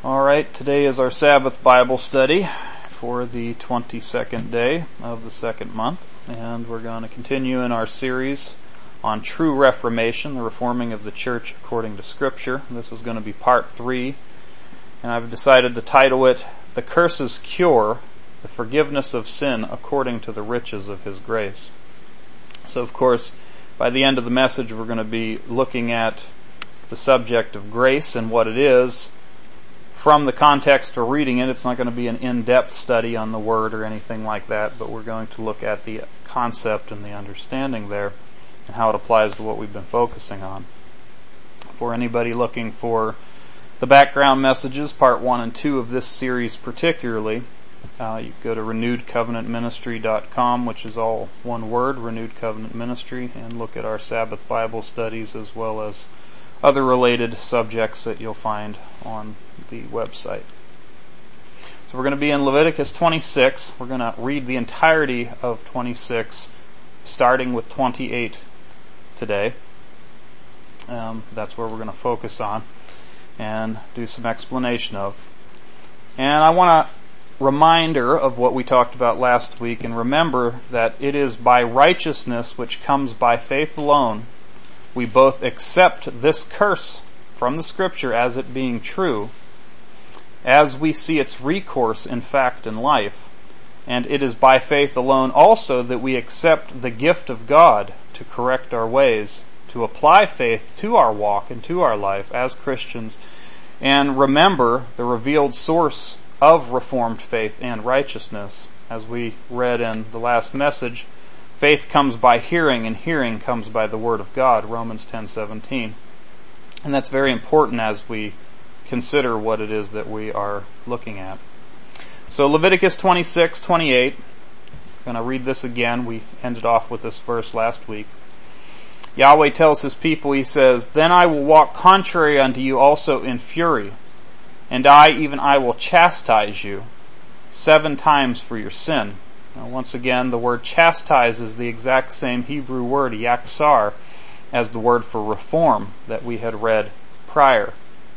All right, today is our Sabbath Bible study for the 22nd day of the second month, and we're going to continue in our series on true reformation, the reforming of the church according to Scripture. This is going to be part 3, and I've decided to title it, The Curse's Cure, the Forgiveness of Sin According to the Riches of His Grace. So, of course, by the end of the message, we're going to be looking at the subject of grace and what it is. From the context for reading it, it's not going to be an in-depth study on the word or anything like that, but we're going to look at the concept and the understanding there and how it applies to what we've been focusing on. For anybody looking for the background messages, part 1 and 2 of this series particularly, you go to renewedcovenantministry.com, which is all one word, Renewed Covenant Ministry, and look at our Sabbath Bible studies as well as other related subjects that you'll find on the website. So we're going to be in Leviticus 26. We're going to read the entirety of 26, starting with 28 today. That's where we're going to focus on and do some explanation of. And I want a reminder of what we talked about last week, and remember that it is by righteousness which comes by faith alone we both accept this curse from the Scripture as it being true, as we see its recourse in fact in life. And it is by faith alone also that we accept the gift of God to correct our ways, to apply faith to our walk and to our life as Christians, and remember the revealed source of Reformed faith and righteousness. As we read in the last message, faith comes by hearing, and hearing comes by the Word of God, Romans 10:17. And that's very important as we consider what it is that we are looking at. So Leviticus 26:28. I'm going to read this again. We ended off with this verse last week. Yahweh tells His people, He says, "Then I will walk contrary unto you also in fury, and I will chastise you 7 times for your sin." Now, once again, the word chastise is the exact same Hebrew word, yaksar, as the word for reform that we had read prior.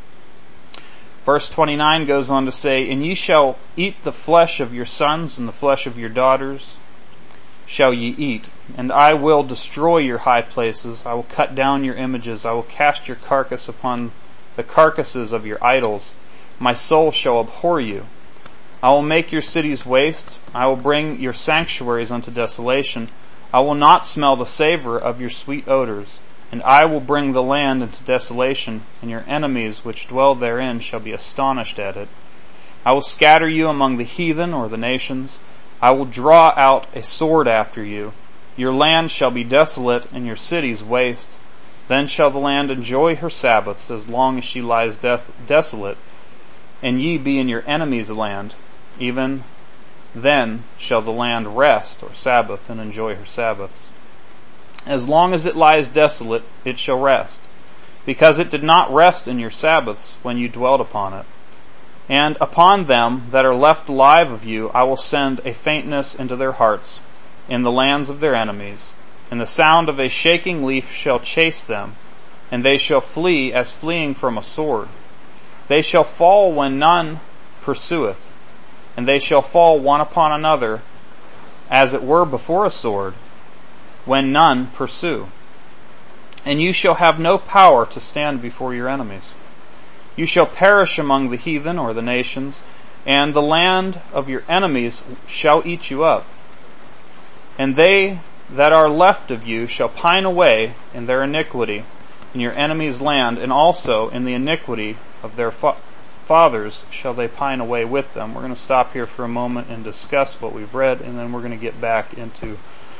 Verse 29 goes on to say, "And ye shall eat the flesh of your sons, and the flesh of your daughters shall ye eat. And I will destroy your high places. I will cut down your images. I will cast your carcass upon the carcasses of your idols. My soul shall abhor you. I will make your cities waste. I will bring your sanctuaries unto desolation. I will not smell the savor of your sweet odors. And I will bring the land into desolation, and your enemies which dwell therein shall be astonished at it. I will scatter you among the heathen or the nations. I will draw out a sword after you. Your land shall be desolate, and your cities waste. Then shall the land enjoy her Sabbaths as long as she lies desolate, and ye be in your enemies' land. Even then shall the land rest, or Sabbath, and enjoy her Sabbaths. As long as it lies desolate, it shall rest, because it did not rest in your Sabbaths when you dwelt upon it. And upon them that are left alive of you I will send a faintness into their hearts, in the lands of their enemies, and the sound of a shaking leaf shall chase them, and they shall flee as fleeing from a sword. They shall fall when none pursueth, and they shall fall one upon another, as it were before a sword, when none pursue. And you shall have no power to stand before your enemies. You shall perish among the heathen or the nations, and the land of your enemies shall eat you up. And they that are left of you shall pine away in their iniquity in your enemies' land, and also in the iniquity of their fathers shall they pine away with them." We're going to stop here for a moment and discuss what we've read, and then we're going to get back into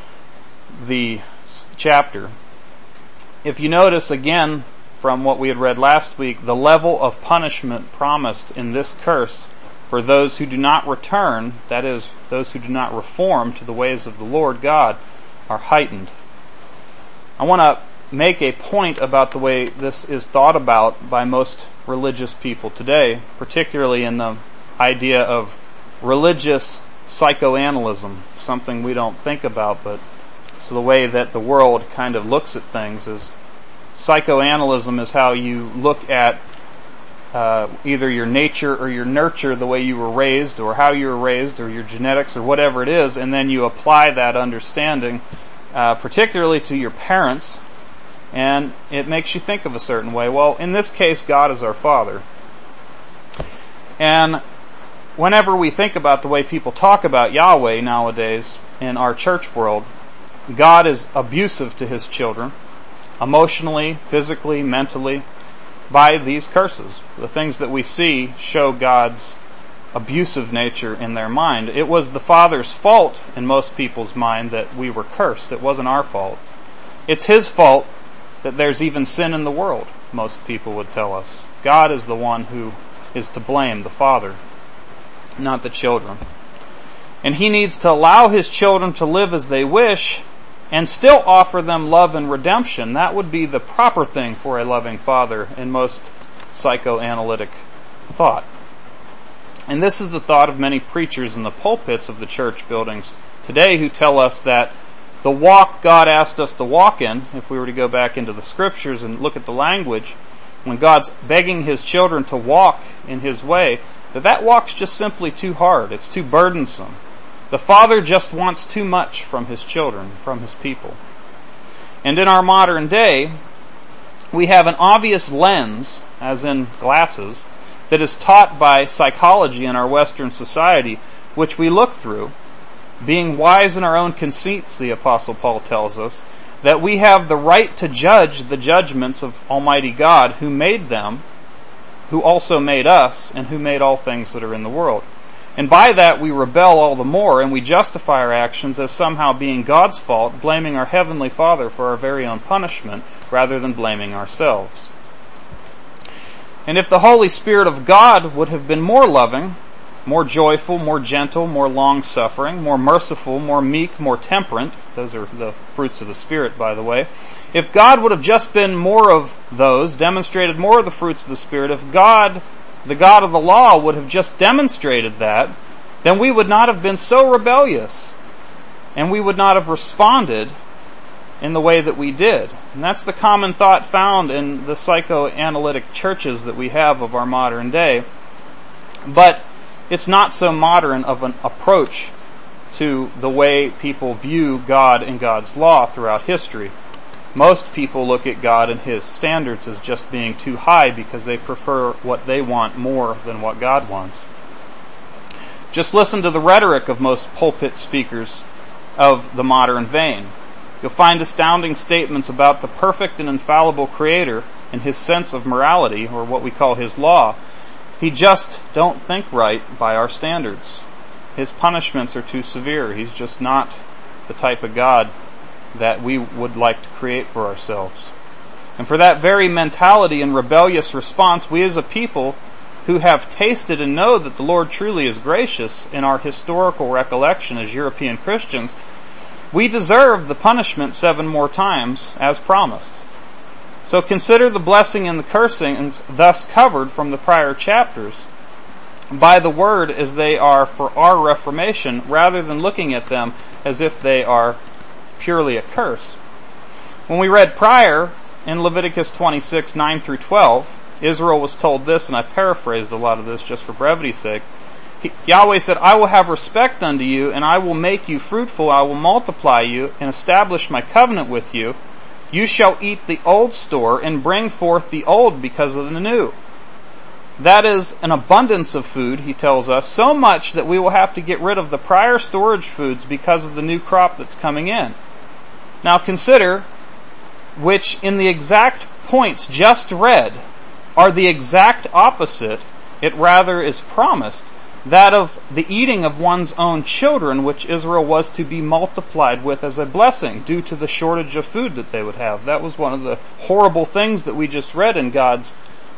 the chapter. If you notice again from what we had read last week, the level of punishment promised in this curse for those who do not return, that is, those who do not reform to the ways of the Lord God, are heightened. I want to make a point about the way this is thought about by most religious people today, particularly in the idea of religious psychoanalysis, something we don't think about, but it's the way that the world kind of looks at things. Is psychoanalysis is how you look at either your nature or your nurture, the way you were raised or how you were raised or your genetics or whatever it is, and then you apply that understanding particularly to your parents, and it makes you think of a certain way. Well, in this case, God is our Father. And whenever we think about the way people talk about Yahweh nowadays in our church world, God is abusive to His children, emotionally, physically, mentally, by these curses. The things that we see show God's abusive nature in their mind. It was the Father's fault in most people's mind that we were cursed. It wasn't our fault. It's His fault that there's even sin in the world, most people would tell us. God is the one who is to blame, the Father, not the children. And He needs to allow His children to live as they wish and still offer them love and redemption. That would be the proper thing for a loving Father in most psychoanalytic thought. And this is the thought of many preachers in the pulpits of the church buildings today who tell us that the walk God asked us to walk in, if we were to go back into the Scriptures and look at the language, when God's begging His children to walk in His way, that walk's just simply too hard. It's too burdensome. The Father just wants too much from His children, from His people. And in our modern day, we have an obvious lens, as in glasses, that is taught by psychology in our Western society, which we look through, being wise in our own conceits, the Apostle Paul tells us, that we have the right to judge the judgments of Almighty God, who made them, who also made us, and who made all things that are in the world. And by that we rebel all the more, and we justify our actions as somehow being God's fault, blaming our Heavenly Father for our very own punishment, rather than blaming ourselves. And if the Holy Spirit of God would have been more loving, more joyful, more gentle, more long-suffering, more merciful, more meek, more temperate, those are the fruits of the Spirit, by the way, if God would have just been more of those, demonstrated more of the fruits of the Spirit, if God, the God of the law, would have just demonstrated that, then we would not have been so rebellious, and we would not have responded in the way that we did. And that's the common thought found in the psychoanalytic churches that we have of our modern day. But it's not so modern of an approach to the way people view God and God's law throughout history. Most people look at God and His standards as just being too high because they prefer what they want more than what God wants. Just listen to the rhetoric of most pulpit speakers of the modern vein. You'll find astounding statements about the perfect and infallible Creator and His sense of morality, or what we call His law. He just don't think right by our standards. His punishments are too severe. He's just not the type of God that we would like to create for ourselves. And for that very mentality and rebellious response, we as a people who have tasted and know that the Lord truly is gracious in our historical recollection as European Christians, we deserve the punishment 7 more times as promised. So consider the blessing and the cursing thus covered from the prior chapters by the Word as they are for our reformation, rather than looking at them as if they are purely a curse. When we read prior in Leviticus 26, 9 through 12, Israel was told this, and I paraphrased a lot of this just for brevity's sake. Yahweh said, I will have respect unto you, and I will make you fruitful, I will multiply you, and establish my covenant with you. You shall eat the old store, and bring forth the old because of the new. That is an abundance of food, he tells us, so much that we will have to get rid of the prior storage foods because of the new crop that's coming in. Now consider, which in the exact points just read are the exact opposite, it rather is promised, that of the eating of one's own children, which Israel was to be multiplied with as a blessing due to the shortage of food that they would have. That was one of the horrible things that we just read in God's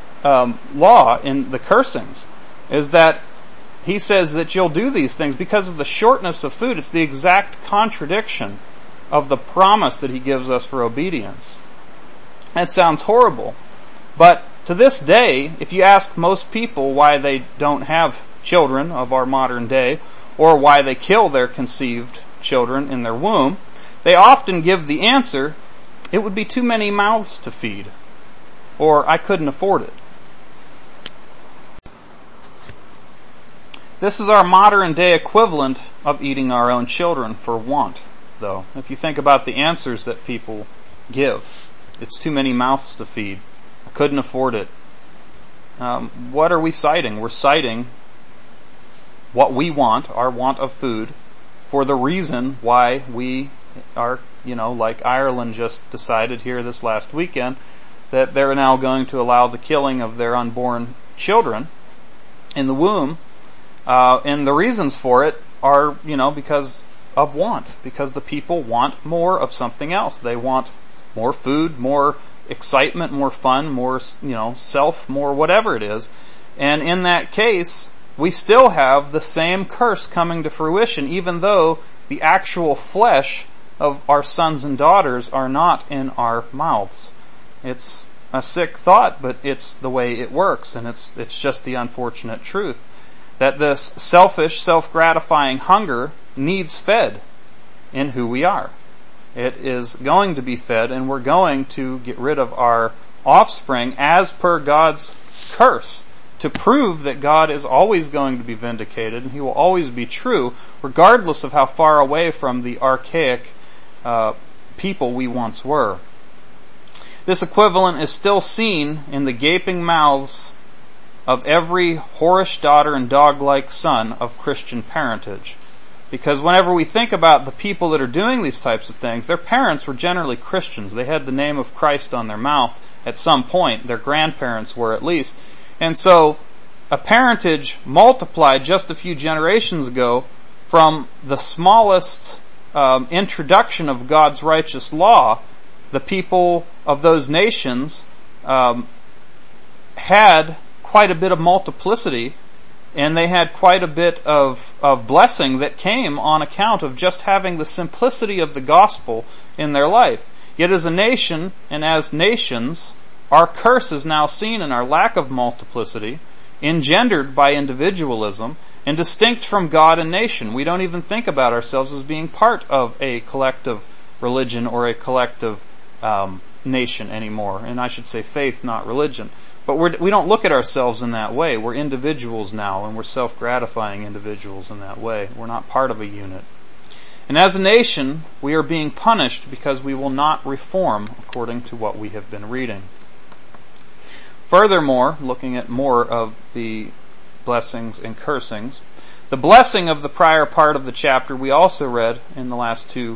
law in the cursings, is that He says that you'll do these things because of the shortness of food. It's the exact contradiction of the promise that He gives us for obedience. That sounds horrible, but to this day, if you ask most people why they don't have children of our modern day, or why they kill their conceived children in their womb, they often give the answer, it would be too many mouths to feed, or I couldn't afford it. This is our modern day equivalent of eating our own children for want, though. If you think about the answers that people give, it's too many mouths to feed. I couldn't afford it. What are we citing? We're citing what we want, our want of food, for the reason why we are, like Ireland just decided here this last weekend, that they're now going to allow the killing of their unborn children in the womb. And the reasons for it are, because of want. Because the people want more of something else. They want more food, more excitement, more fun, more, self, more whatever it is. And in that case, we still have the same curse coming to fruition, even though the actual flesh of our sons and daughters are not in our mouths. It's a sick thought, but it's the way it works, and it's just the unfortunate truth. That this selfish, self-gratifying hunger needs fed in who we are. It is going to be fed, and we're going to get rid of our offspring as per God's curse, to prove that God is always going to be vindicated, and He will always be true, regardless of how far away from the archaic people we once were. This equivalent is still seen in the gaping mouths of every whorish daughter and dog-like son of Christian parentage. Because whenever we think about the people that are doing these types of things, their parents were generally Christians. They had the name of Christ on their mouth at some point. Their grandparents were at least. And so a parentage multiplied just a few generations ago from the smallest introduction of God's righteous law. The people of those nations had quite a bit of multiplicity, and they had quite a bit of blessing that came on account of just having the simplicity of the gospel in their life. Yet as a nation, and as nations, our curse is now seen in our lack of multiplicity, engendered by individualism, and distinct from God and nation. We don't even think about ourselves as being part of a collective religion or a collective nation anymore. And I should say faith, not religion. But we don't look at ourselves in that way. We're individuals now, and we're self-gratifying individuals in that way. We're not part of a unit. And as a nation, we are being punished because we will not reform according to what we have been reading. Furthermore, looking at more of the blessings and cursings, the blessing of the prior part of the chapter we also read in the last two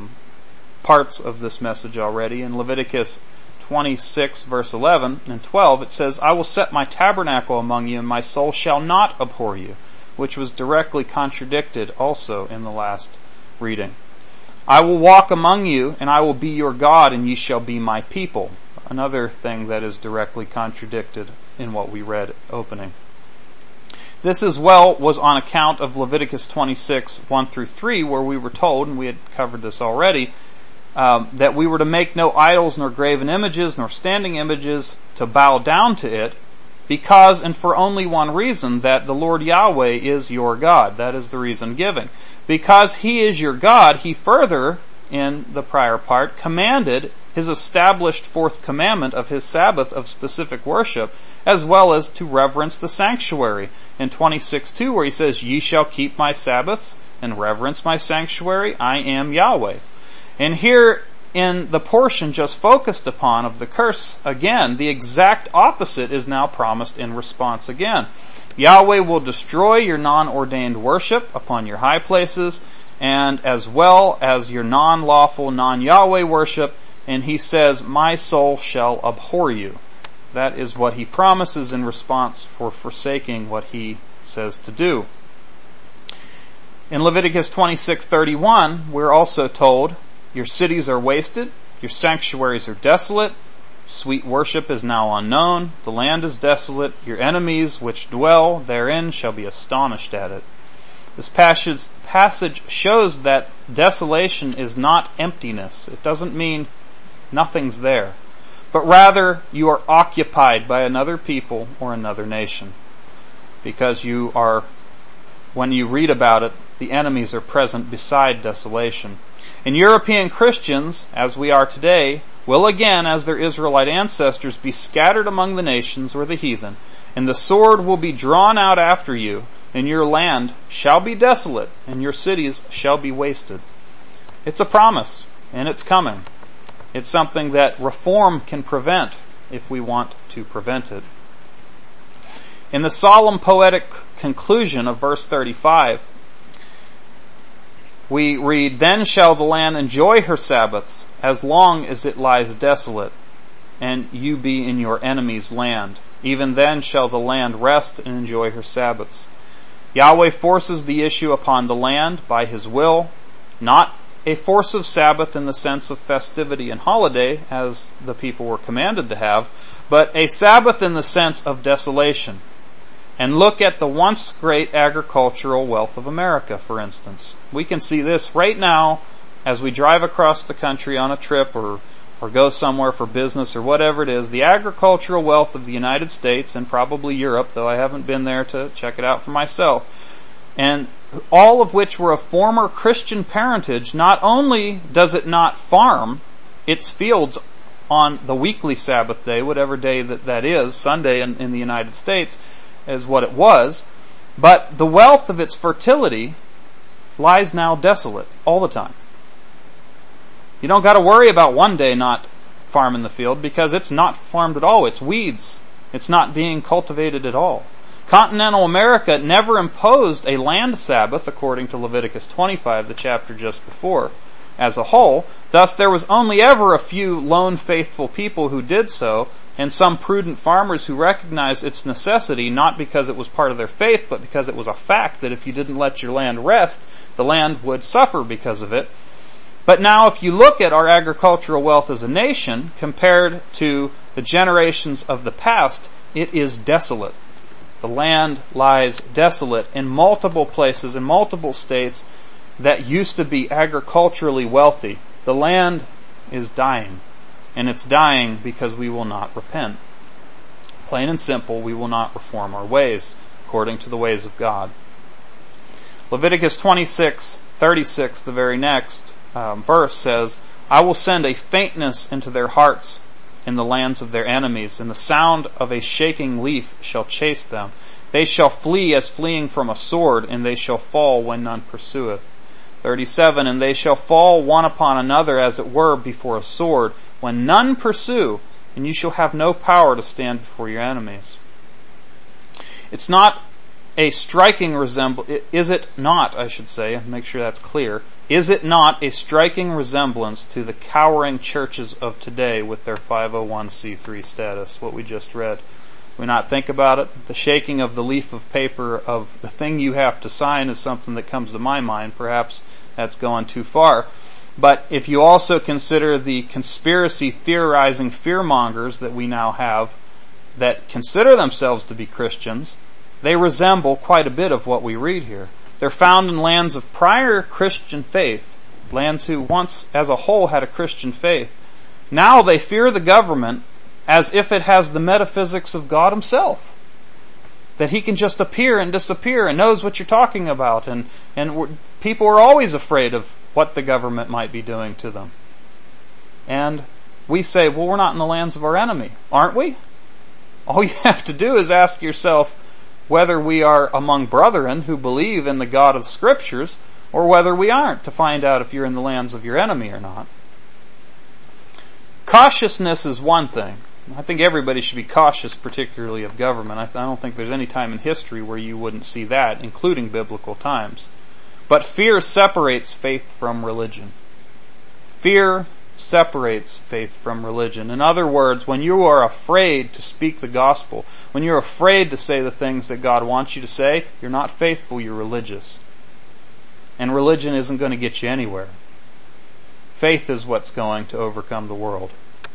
parts of this message already. In Leviticus 26 verse 11 and 12, it says, I will set my tabernacle among you, and my soul shall not abhor you, which was directly contradicted also in the last reading. I will walk among you, and I will be your God, and ye shall be my people. Another thing that is directly contradicted in what we read opening. This as well was on account of Leviticus 26, 1 through 3, where we were told, and we had covered this already, that we were to make no idols, nor graven images, nor standing images, to bow down to it, because, and for only one reason, that the Lord Yahweh is your God. That is the reason given. Because He is your God, He further, in the prior part, commanded His established fourth commandment of His Sabbath of specific worship, as well as to reverence the sanctuary. In 26:2, where He says, Ye shall keep my Sabbaths and reverence my sanctuary. I am Yahweh. And here in the portion just focused upon of the curse, again, the exact opposite is now promised in response again. Yahweh will destroy your non-ordained worship upon your high places, and as well as your non-lawful, non-Yahweh worship, and He says, my soul shall abhor you. That is what He promises in response for forsaking what He says to do. In Leviticus 26:31, we're also told, your cities are wasted, your sanctuaries are desolate, sweet worship is now unknown, the land is desolate, your enemies which dwell therein shall be astonished at it. This passage shows that desolation is not emptiness. It doesn't mean nothing's there, but rather you are occupied by another people or another nation. Because you are, when you read about it, the enemies are present beside desolation. And European Christians, as we are today, will again, as their Israelite ancestors, be scattered among the nations or the heathen, and the sword will be drawn out after you, and your land shall be desolate, and your cities shall be wasted. It's a promise, and it's coming. It's something that reform can prevent if we want to prevent it. In the solemn poetic conclusion of verse 35, we read, "Then shall the land enjoy her Sabbaths as long as it lies desolate, and you be in your enemy's land. Even then shall the land rest and enjoy her Sabbaths." Yahweh forces the issue upon the land by His will, not a force of Sabbath in the sense of festivity and holiday, as the people were commanded to have, but a Sabbath in the sense of desolation. And look at the once great agricultural wealth of America, for instance. We can see this right now as we drive across the country on a trip or go somewhere for business or whatever it is. The agricultural wealth of the United States and probably Europe, though I haven't been there to check it out for myself, and all of which were of former Christian parentage. Not only does it not farm its fields on the weekly Sabbath day, whatever day that is, Sunday in the United States, is what it was, but the wealth of its fertility lies now desolate all the time. You don't got to worry about one day not farming the field because it's not farmed at all. It's weeds. It's not being cultivated at all. Continental America never imposed a land Sabbath according to Leviticus 25, the chapter just before, as a whole. Thus there was only ever a few lone faithful people who did so, and some prudent farmers who recognized its necessity, not because it was part of their faith, but because it was a fact that if you didn't let your land rest, the land would suffer because of it. But now if you look at our agricultural wealth as a nation, compared to the generations of the past, it is desolate. The land lies desolate in multiple places, in multiple states that used to be agriculturally wealthy. The land is dying. And it's dying because we will not repent. Plain and simple, we will not reform our ways according to the ways of God. Leviticus 26:36, the very next verse says, "I will send a faintness into their hearts in the lands of their enemies, and the sound of a shaking leaf shall chase them. They shall flee as fleeing from a sword, and they shall fall when none pursueth." 37, "And they shall fall one upon another as it were before a sword, when none pursue, and you shall have no power to stand before your enemies." It's not a striking resemblance, is it not, I should say, make sure that's clear, is it not a striking resemblance to the cowering churches of today with their 501c3 status, what we just read? We not think about it? The shaking of the leaf of paper of the thing you have to sign is something that comes to my mind. Perhaps that's going too far. But if you also consider the conspiracy theorizing fearmongers that we now have that consider themselves to be Christians, they resemble quite a bit of what we read here. They're found in lands of prior Christian faith, lands who once as a whole had a Christian faith. Now they fear the government as if it has the metaphysics of God Himself. That He can just appear and disappear and knows what you're talking about. And people are always afraid of what the government might be doing to them. And we say, well, we're not in the lands of our enemy, aren't we? All you have to do is ask yourself whether we are among brethren who believe in the God of the Scriptures, or whether we aren't, to find out if you're in the lands of your enemy or not. Cautiousness is one thing. I think everybody should be cautious, particularly of government. I don't think there's any time in history where you wouldn't see that, including biblical times. But fear separates faith from religion. Fear separates faith from religion. In other words, when you are afraid to speak the gospel, when you're afraid to say the things that God wants you to say, you're not faithful, you're religious. And religion isn't going to get you anywhere. Faith is what's going to overcome the world.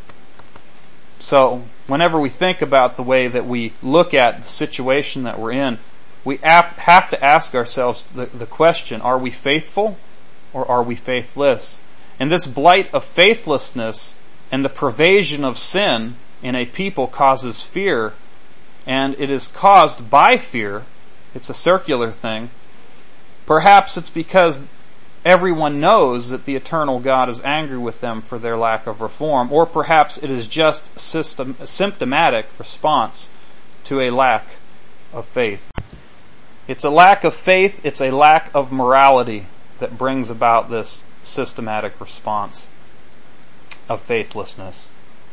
So, whenever we think about the way that we look at the situation that we're in, we have to ask ourselves the question, are we faithful or are we faithless? And this blight of faithlessness and the pervasion of sin in a people causes fear, and it is caused by fear. It's a circular thing. Perhaps it's because everyone knows that the eternal God is angry with them for their lack of reform, or perhaps it is just a symptomatic response to a lack of faith. It's a lack of faith, it's a lack of morality that brings about this systematic response of faithlessness.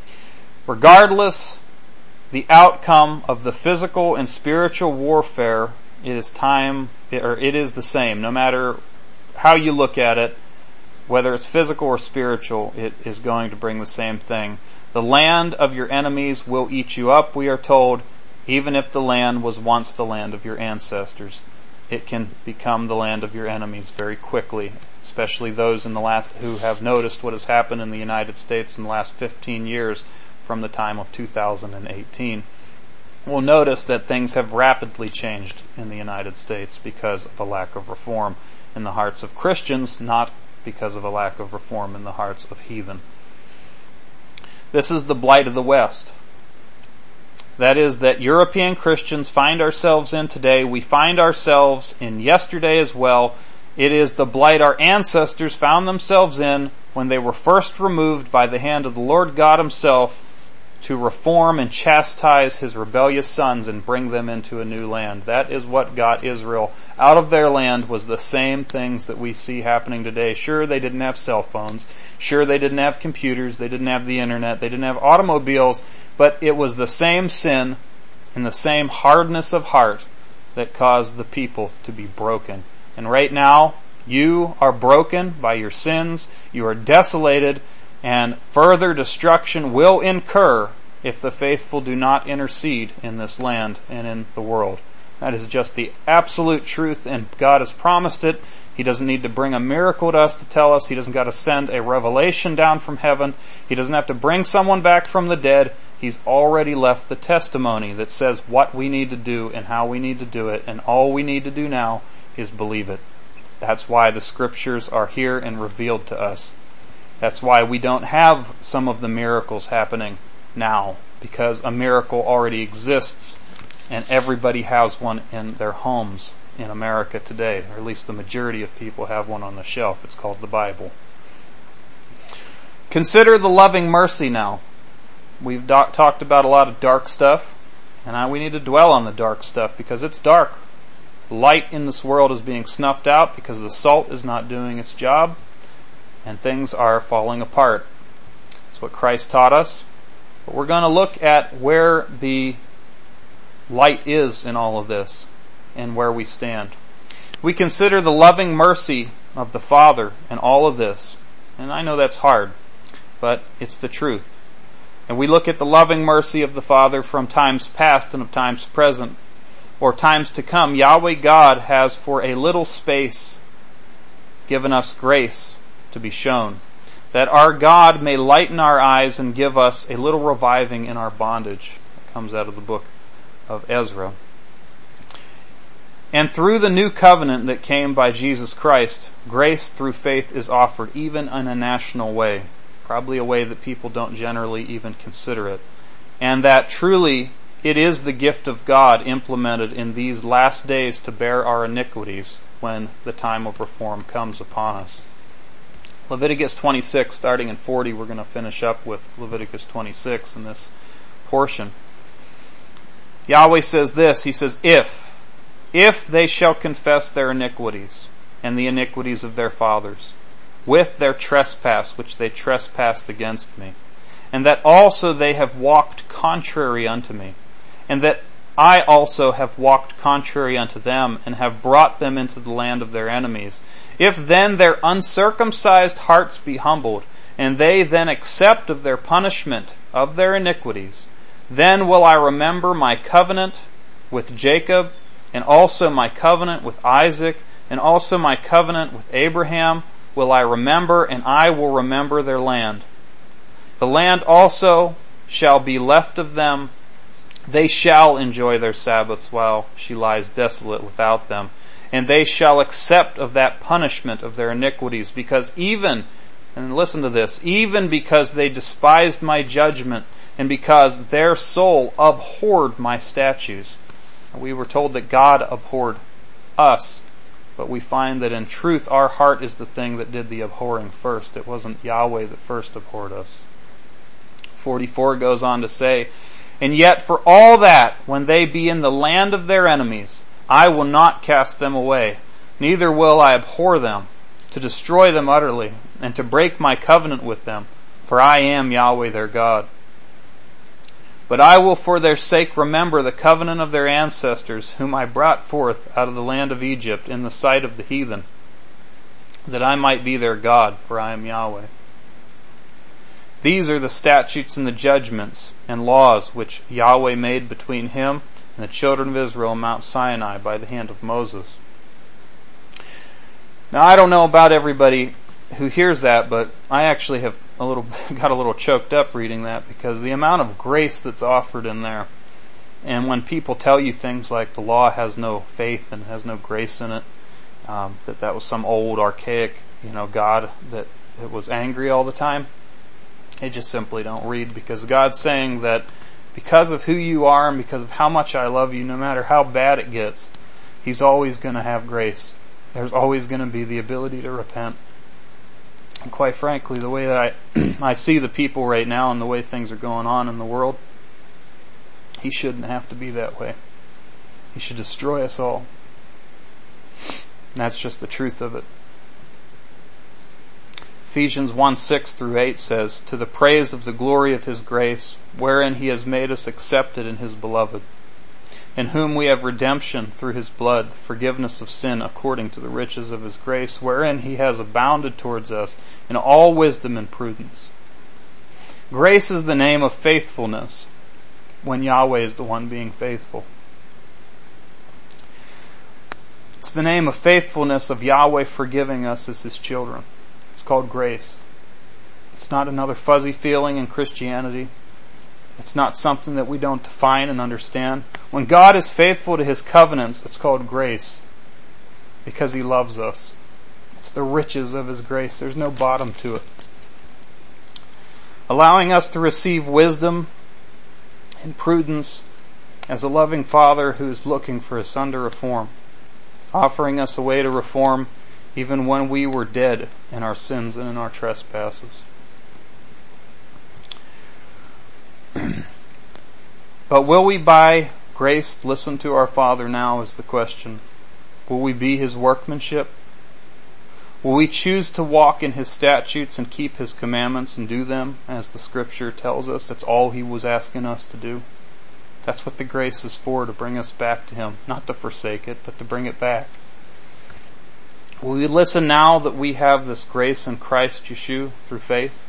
Regardless the outcome of the physical and spiritual warfare, it is the same. No matter how you look at it, whether it's physical or spiritual, it is going to bring the same thing. The land of your enemies will eat you up, we are told, even if the land was once the land of your ancestors. It can become the land of your enemies very quickly, especially those who have noticed what has happened in the United States in the last 15 years from the time of 2018. We'll notice that things have rapidly changed in the United States because of a lack of reform in the hearts of Christians, not because of a lack of reform in the hearts of heathen. This is the blight of the West. That is, that European Christians find ourselves in today. We find ourselves in yesterday as well. It is the blight our ancestors found themselves in when they were first removed by the hand of the Lord God Himself to reform and chastise His rebellious sons and bring them into a new land. That is what got Israel out of their land, was the same things that we see happening today. Sure, they didn't have cell phones. Sure, they didn't have computers. They didn't have the internet. They didn't have automobiles. But it was the same sin and the same hardness of heart that caused the people to be broken. And right now, you are broken by your sins. You are desolated. And further destruction will incur if the faithful do not intercede in this land and in the world. That is just the absolute truth, and God has promised it. He doesn't need to bring a miracle to us to tell us. He doesn't got to send a revelation down from heaven. He doesn't have to bring someone back from the dead. He's already left the testimony that says what we need to do and how we need to do it, and all we need to do now is believe it. That's why the Scriptures are here and revealed to us. That's why we don't have some of the miracles happening now, because a miracle already exists and everybody has one in their homes in America today, or at least the majority of people have one on the shelf. It's called the Bible. Consider the loving mercy now. We've talked about a lot of dark stuff, and now we need to dwell on the dark stuff because it's dark. The light in this world is being snuffed out because the salt is not doing its job. And things are falling apart. That's what Christ taught us. But we're going to look at where the light is in all of this and where we stand. We consider the loving mercy of the Father in all of this. And I know that's hard, but it's the truth. And we look at the loving mercy of the Father from times past and of times present, or times to come. Yahweh God has for a little space given us grace to be shown, that our God may lighten our eyes and give us a little reviving in our bondage. It comes out of the book of Ezra. And through the new covenant that came by Jesus Christ, grace through faith is offered, even in a national way, probably a way that people don't generally even consider it. And that truly it is the gift of God implemented in these last days to bear our iniquities when the time of reform comes upon us. Leviticus 26, starting in 40, we're going to finish up with Leviticus 26 in this portion. Yahweh says this, He says, If they shall confess their iniquities and the iniquities of their fathers, with their trespass which they trespassed against me, and that also they have walked contrary unto me, and that I also have walked contrary unto them, and have brought them into the land of their enemies. If then their uncircumcised hearts be humbled, and they then accept of their punishment of their iniquities, then will I remember my covenant with Jacob, and also my covenant with Isaac, and also my covenant with Abraham will I remember, and I will remember their land. The land also shall be left of them. They shall enjoy their Sabbaths while she lies desolate without them. And they shall accept of that punishment of their iniquities, because even, and listen to this, even because they despised my judgment, and because their soul abhorred my statutes. We were told that God abhorred us, but we find that in truth our heart is the thing that did the abhorring first. It wasn't Yahweh that first abhorred us. 44 goes on to say, And yet for all that, when they be in the land of their enemies, I will not cast them away, neither will I abhor them, to destroy them utterly, and to break my covenant with them, for I am Yahweh their God. But I will for their sake remember the covenant of their ancestors, whom I brought forth out of the land of Egypt in the sight of the heathen, that I might be their God, for I am Yahweh. These are the statutes and the judgments and laws which Yahweh made between him and the children of Israel on Mount Sinai by the hand of Moses. Now, I don't know about everybody who hears that, but I actually have got a little choked up reading that, because the amount of grace that's offered in there, and when people tell you things like the law has no faith and has no grace in it, that was some old archaic, God that it was angry all the time, they just simply don't read, because God's saying that because of who you are and because of how much I love you, no matter how bad it gets, He's always going to have grace. There's always going to be the ability to repent. And quite frankly, the way that I see the people right now and the way things are going on in the world, He shouldn't have to be that way. He should destroy us all. And that's just the truth of it. Ephesians 1:6-8 says, "To the praise of the glory of His grace, wherein He has made us accepted in His beloved, in whom we have redemption through His blood, the forgiveness of sin according to the riches of His grace, wherein He has abounded towards us in all wisdom and prudence." Grace is the name of faithfulness, when Yahweh is the one being faithful. It's the name of faithfulness of Yahweh forgiving us as His children. It's called grace. It's not another fuzzy feeling in Christianity. It's not something that we don't define and understand. When God is faithful to His covenants, it's called grace, because He loves us. It's the riches of His grace. There's no bottom to it. Allowing us to receive wisdom and prudence as a loving Father who is looking for His Son to reform, offering us a way to reform even when we were dead in our sins and in our trespasses. But will we by grace listen to our Father now is the question. Will we be His workmanship? Will we choose to walk in His statutes and keep His commandments and do them as the Scripture tells us? That's all He was asking us to do. That's what the grace is for, to bring us back to Him. Not to forsake it, but to bring it back. Will we listen now that we have this grace in Christ Yeshua through faith?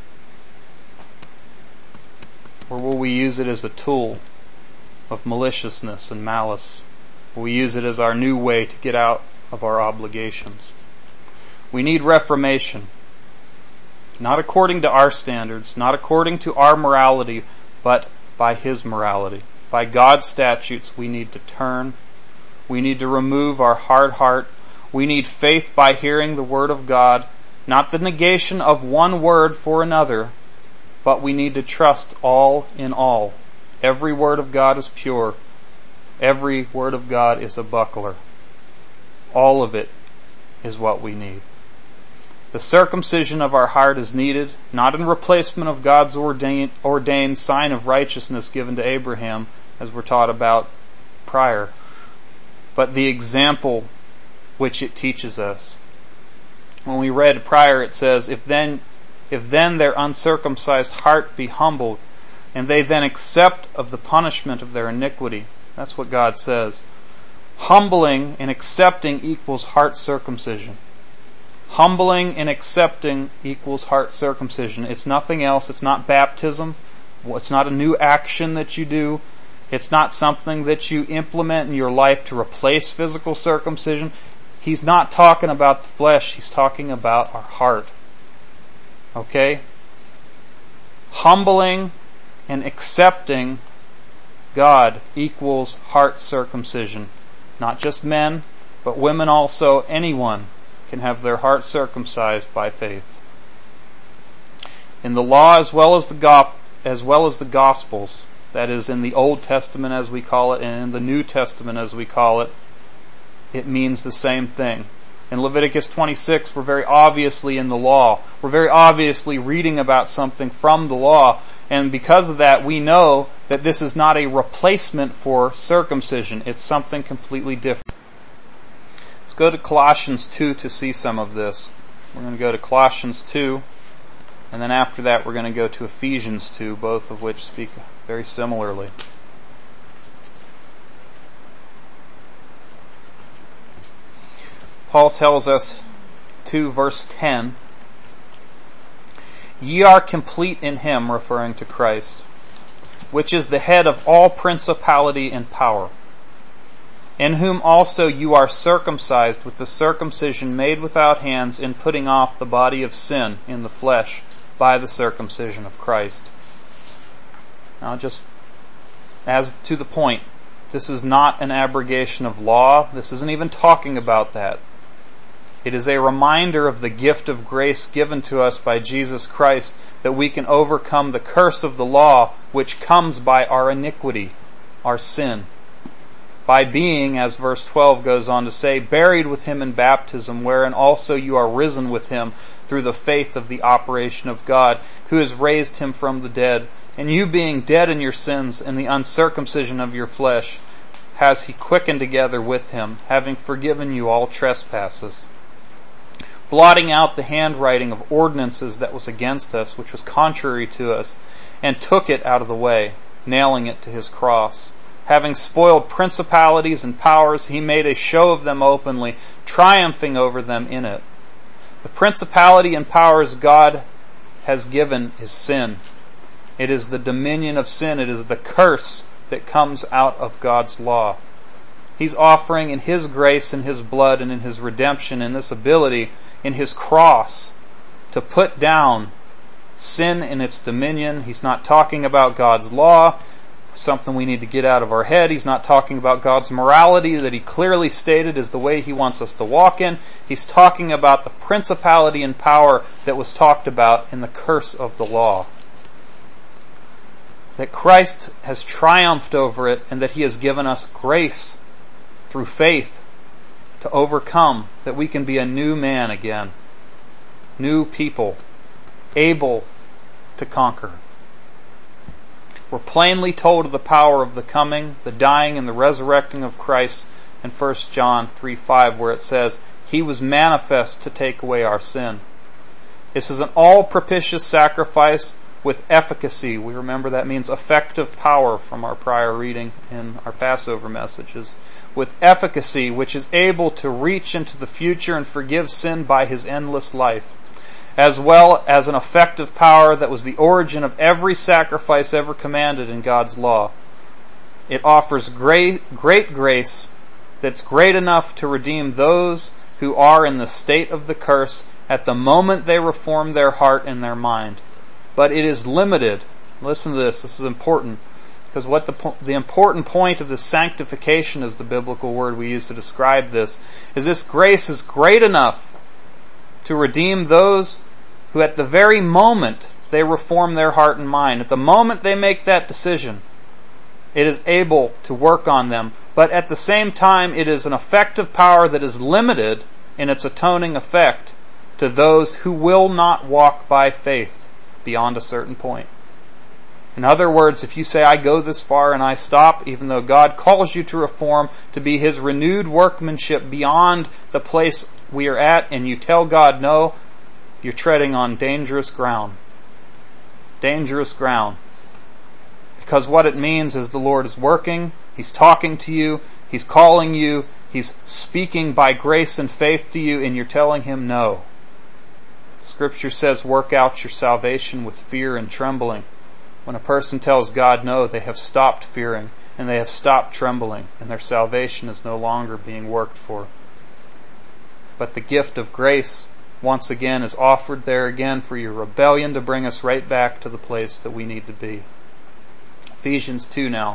Or will we use it as a tool of maliciousness and malice? Will we use it as our new way to get out of our obligations? We need reformation. Not according to our standards, not according to our morality, but by His morality. By God's statutes, we need to turn. We need to remove our hard heart. We need faith by hearing the Word of God, not the negation of one word for another, but we need to trust all in all. Every word of God is pure. Every word of God is a buckler. All of it is what we need. The circumcision of our heart is needed, not in replacement of God's ordained sign of righteousness given to Abraham, as we're taught about prior, but the example which it teaches us. When we read prior, it says, If then their uncircumcised heart be humbled, and they then accept of the punishment of their iniquity. That's what God says. Humbling and accepting equals heart circumcision. Humbling and accepting equals heart circumcision. It's nothing else. It's not baptism. It's not a new action that you do. It's not something that you implement in your life to replace physical circumcision. He's not talking about the flesh. He's talking about our heart. Okay? Humbling and accepting God equals heart circumcision. Not just men, but women also. Anyone can have their heart circumcised by faith. In the law as well as the Gospels, that is in the Old Testament as we call it, and in the New Testament as we call it, it means the same thing. In Leviticus 26, we're very obviously in the law. We're very obviously reading about something from the law. And because of that, we know that this is not a replacement for circumcision. It's something completely different. Let's go to Colossians 2 to see some of this. We're going to go to Colossians 2, and then after that we're going to go to Ephesians 2, both of which speak very similarly. Paul tells us, 2 verse 10, "Ye are complete in him," referring to Christ, "which is the head of all principality and power, in whom also you are circumcised with the circumcision made without hands, in putting off the body of sin in the flesh by the circumcision of Christ." Now just as to the point, this is not an abrogation of law. This isn't even talking about that. It is a reminder of the gift of grace given to us by Jesus Christ, that we can overcome the curse of the law which comes by our iniquity, our sin. By being, as verse 12 goes on to say, buried with him in baptism, wherein also you are risen with him through the faith of the operation of God, who has raised him from the dead. And you being dead in your sins and the uncircumcision of your flesh, has he quickened together with him, having forgiven you all trespasses, blotting out the handwriting of ordinances that was against us, which was contrary to us, and took it out of the way, nailing it to his cross. Having spoiled principalities and powers, he made a show of them openly, triumphing over them in it. The principality and powers God has given is sin. It is the dominion of sin. It is the curse that comes out of God's law. He's offering in his grace and his blood and in his redemption and this ability in his cross to put down sin in its dominion. He's not talking about God's law, something we need to get out of our head. He's not talking about God's morality that he clearly stated is the way he wants us to walk in. He's talking about the principality and power that was talked about in the curse of the law. That Christ has triumphed over it, and that he has given us grace through faith to overcome, that we can be a new man again, new people, able to conquer. We're plainly told of the power of the coming, the dying, and the resurrecting of Christ in 1 John 3:5, where it says, "He was manifest to take away our sin." This is an all-propitious sacrifice with efficacy. We remember that means effective power from our prior reading in our Passover messages. With efficacy, which is able to reach into the future and forgive sin by his endless life, as well as an effective power that was the origin of every sacrifice ever commanded in God's law. It offers great grace that's great enough to redeem those who are in the state of the curse at the moment they reform their heart and their mind. But it is limited. Listen to this. This is important. Because what the important point of this sanctification is the biblical word we use to describe this, is this grace is great enough to redeem those who at the very moment they reform their heart and mind, at the moment they make that decision, it is able to work on them. But at the same time, it is an effective power that is limited in its atoning effect to those who will not walk by faith beyond a certain point. In other words, if you say, I go this far and I stop, even though God calls you to reform, to be his renewed workmanship beyond the place we are at, and you tell God no, you're treading on dangerous ground. Dangerous ground. Because what it means is the Lord is working, he's talking to you, he's calling you, he's speaking by grace and faith to you, and you're telling him no. Scripture says, work out your salvation with fear and trembling. When a person tells God no, they have stopped fearing and they have stopped trembling, and their salvation is no longer being worked for. But the gift of grace, once again, is offered there again for your rebellion to bring us right back to the place that we need to be. Ephesians 2 now.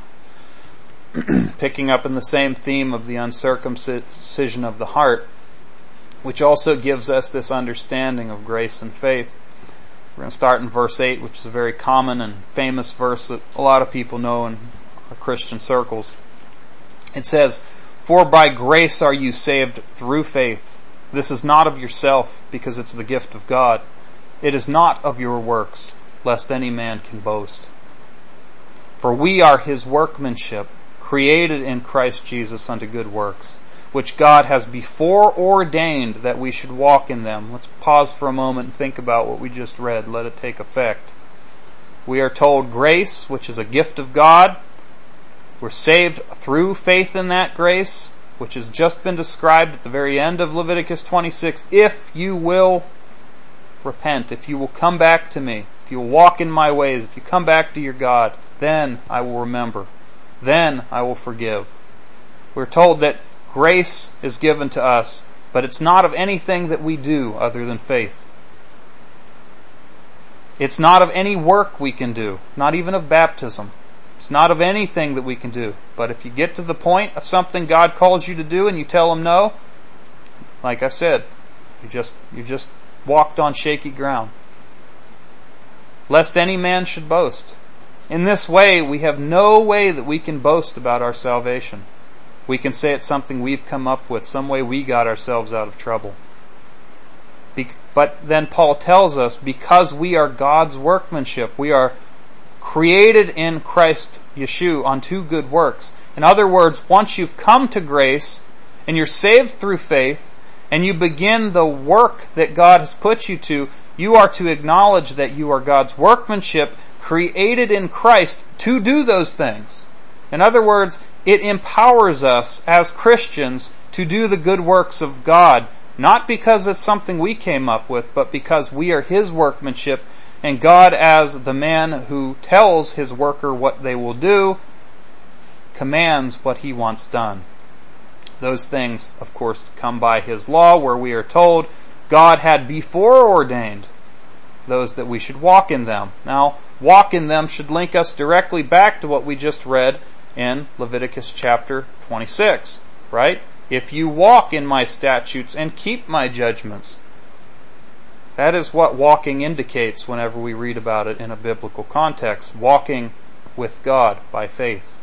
Picking up in the same theme of the uncircumcision of the heart, which also gives us this understanding of grace and faith. We're going to start in verse 8, which is a very common and famous verse that a lot of people know in our Christian circles. It says, "For by grace are you saved through faith, This is not of yourself, because it's the gift of God. It is not of your works, lest any man can boast. For we are His workmanship, created in Christ Jesus unto good works, which God has before ordained that we should walk in them. Let's pause for a moment and think about what we just read. Let it take effect. We are told grace, which is a gift of God. We're saved through faith in that grace, which has just been described at the very end of Leviticus 26. If you will repent, if you will come back to me, if you will walk in my ways, if you come back to your God, then I will remember. Then I will forgive. We're told that grace is given to us, but it's not of anything that we do other than faith. It's not of any work we can do, not even of baptism. It's not of anything that we can do. But if you get to the point of something God calls you to do and you tell Him no, like I said, you just walked on shaky ground. Lest any man should boast. In this way, we have no way that we can boast about our salvation. We can say it's something we've come up with, some way we got ourselves out of trouble. But then Paul tells us, because we are God's workmanship, we are created in Christ Yeshua unto good works. In other words, once you've come to grace and you're saved through faith and you begin the work that God has put you to, you are to acknowledge that you are God's workmanship created in Christ to do those things. In other words, it empowers us as Christians to do the good works of God, not because it's something we came up with, but because we are His workmanship. And God, as the man who tells His worker what they will do, commands what He wants done. Those things, of course, come by His law, where we are told God had before ordained those that we should walk in them. Now, walk in them should link us directly back to what we just read in Leviticus chapter 26, right? If you walk in my statutes and keep my judgments. That is what walking indicates whenever we read about it in a biblical context. Walking with God by faith.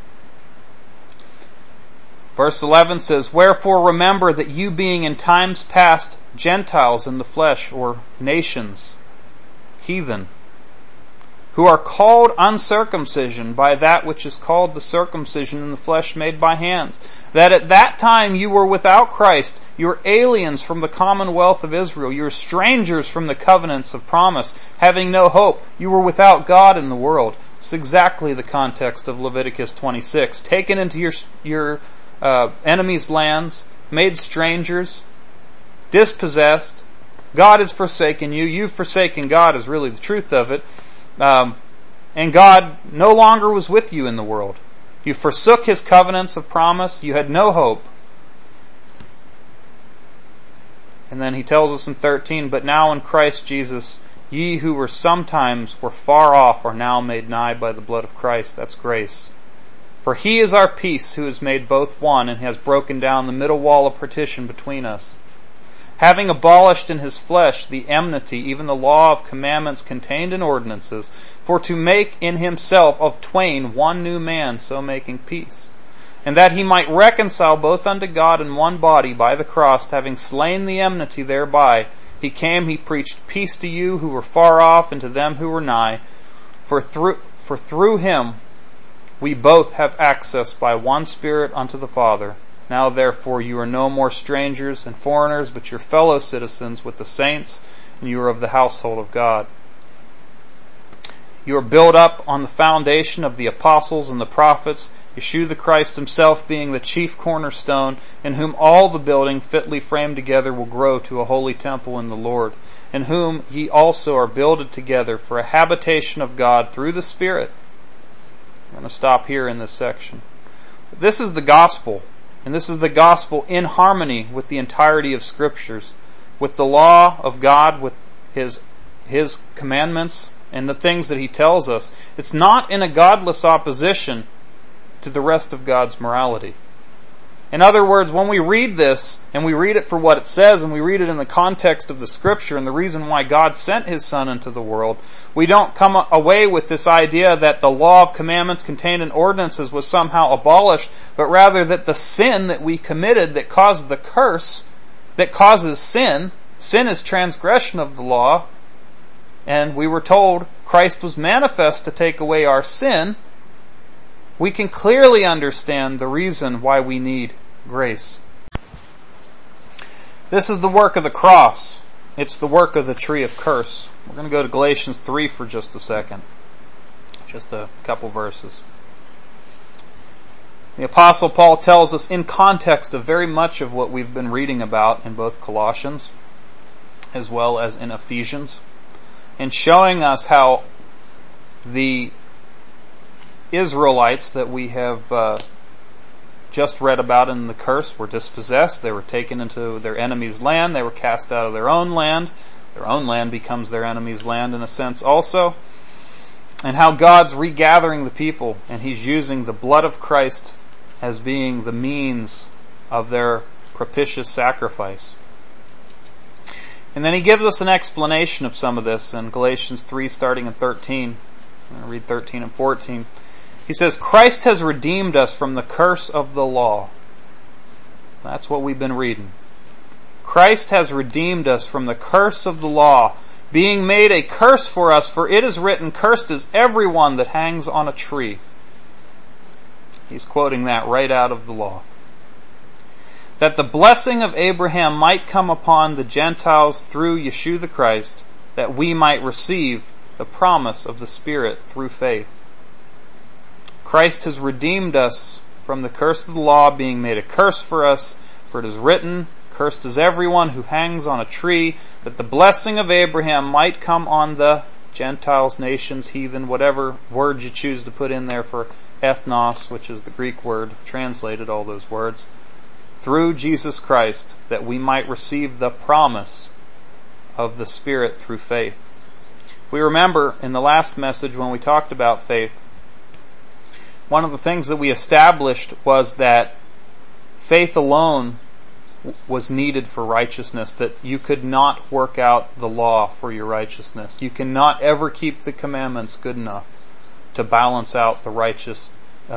Verse 11 says, Wherefore remember that you being in times past Gentiles in the flesh, or nations, heathen, who are called uncircumcision by that which is called the circumcision in the flesh made by hands, that at that time you were without Christ, you were aliens from the commonwealth of Israel, you were strangers from the covenants of promise, having no hope, you were without God in the world. It's exactly the context of Leviticus 26. Taken into your enemies' lands, made strangers, dispossessed, God has forsaken you, you've forsaken God is really the truth of it. And God no longer was with you in the world. You forsook His covenants of promise. You had no hope. And then He tells us in 13, But now in Christ Jesus, ye who were sometimes were far off are now made nigh by the blood of Christ. That's grace. For He is our peace, who has made both one and has broken down the middle wall of partition between us, having abolished in His flesh the enmity, even the law of commandments contained in ordinances, for to make in Himself of twain one new man, so making peace. And that He might reconcile both unto God in one body by the cross, having slain the enmity thereby. He came, He preached peace to you who were far off, and to them who were nigh. For through Him we both have access by one Spirit unto the Father. Now therefore you are no more strangers and foreigners, but your fellow citizens with the saints, and you are of the household of God. You are built up on the foundation of the apostles and the prophets, Yeshua the Christ Himself being the chief cornerstone, in whom all the building fitly framed together will grow to a holy temple in the Lord, in whom ye also are builded together for a habitation of God through the Spirit. I'm going to stop here in this section. This is the gospel. And this is the gospel in harmony with the entirety of Scriptures, with the law of God, with His commandments, and the things that He tells us. It's not in a godless opposition to the rest of God's morality. In other words, when we read this, and we read it for what it says, and we read it in the context of the Scripture and the reason why God sent His Son into the world, we don't come away with this idea that the law of commandments contained in ordinances was somehow abolished, but rather that the sin that we committed that caused the curse that causes sin. Sin is transgression of the law. And we were told Christ was manifest to take away our sin. We can clearly understand the reason why we need grace. This is the work of the cross. It's the work of the tree of curse. We're going to go to Galatians 3 for just a second. Just a couple verses. The Apostle Paul tells us in context of very much of what we've been reading about in both Colossians as well as in Ephesians, and showing us how the Israelites that we have just read about in the curse were dispossessed. They were taken into their enemy's land. They were cast out of their own land. Their own land becomes their enemy's land in a sense also. And how God's regathering the people, and He's using the blood of Christ as being the means of their propitious sacrifice. And then He gives us an explanation of some of this in Galatians 3 starting in 13. I'm going to read 13 and 14. He says, Christ has redeemed us from the curse of the law. That's what we've been reading. Christ has redeemed us from the curse of the law, being made a curse for us, for it is written, cursed is everyone that hangs on a tree. He's quoting that right out of the law. That the blessing of Abraham might come upon the Gentiles through Yeshua the Christ, that we might receive the promise of the Spirit through faith. Christ has redeemed us from the curse of the law, being made a curse for us, for it is written, cursed is everyone who hangs on a tree, that the blessing of Abraham might come on the Gentiles, nations, heathen, whatever word you choose to put in there for ethnos, which is the Greek word, translated all those words, through Jesus Christ, that we might receive the promise of the Spirit through faith. We remember in the last message when we talked about faith, one of the things that we established was that faith alone was needed for righteousness, that you could not work out the law for your righteousness. You cannot ever keep the commandments good enough to balance out the righteousness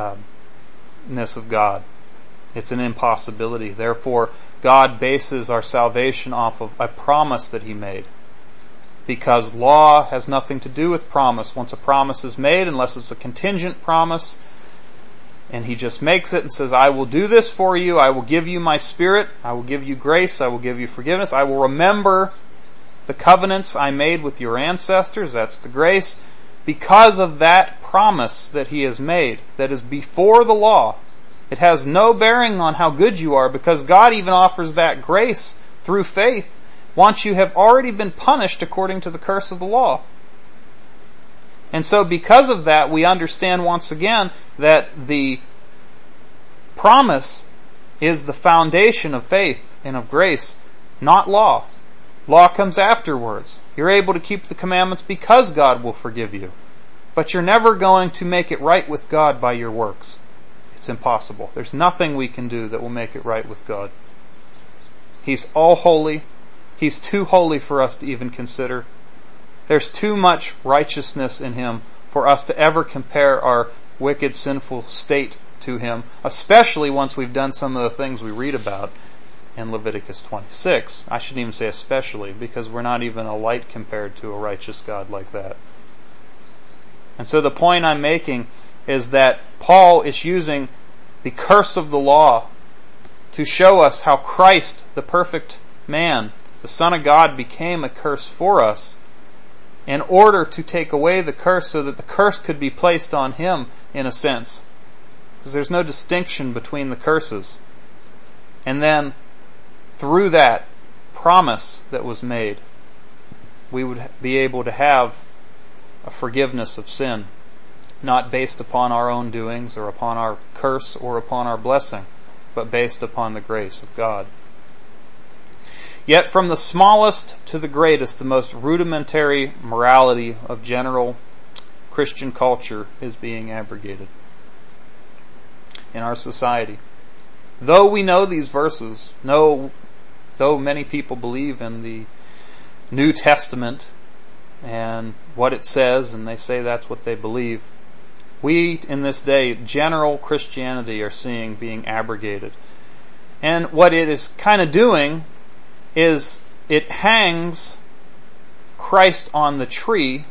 of God. It's an impossibility. Therefore, God bases our salvation off of a promise that He made. Because law has nothing to do with promise. Once a promise is made, unless it's a contingent promise, and He just makes it and says, I will do this for you, I will give you my Spirit, I will give you grace, I will give you forgiveness, I will remember the covenants I made with your ancestors, that's the grace, because of that promise that He has made, that is before the law. It has no bearing on how good you are, because God even offers that grace through faith once you have already been punished according to the curse of the law. And so because of that, we understand once again that the promise is the foundation of faith and of grace, not law. Law comes afterwards. You're able to keep the commandments because God will forgive you. But you're never going to make it right with God by your works. It's impossible. There's nothing we can do that will make it right with God. He's all holy. He's too holy for us to even consider. There's too much righteousness in Him for us to ever compare our wicked, sinful state to Him, especially once we've done some of the things we read about in Leviticus 26. I shouldn't even say especially, because we're not even a light compared to a righteous God like that. And so the point I'm making is that Paul is using the curse of the law to show us how Christ, the perfect man, the Son of God, became a curse for us, in order to take away the curse so that the curse could be placed on Him in a sense. Because there's no distinction between the curses. And then through that promise that was made, we would be able to have a forgiveness of sin, not based upon our own doings or upon our curse or upon our blessing, but based upon the grace of God. Yet from the smallest to the greatest, the most rudimentary morality of general Christian culture is being abrogated in our society. Though we know these verses, though many people believe in the New Testament and what it says, and they say that's what they believe, we in this day, general Christianity, are seeing being abrogated. And what it is kind of doing is it hangs Christ on the tree,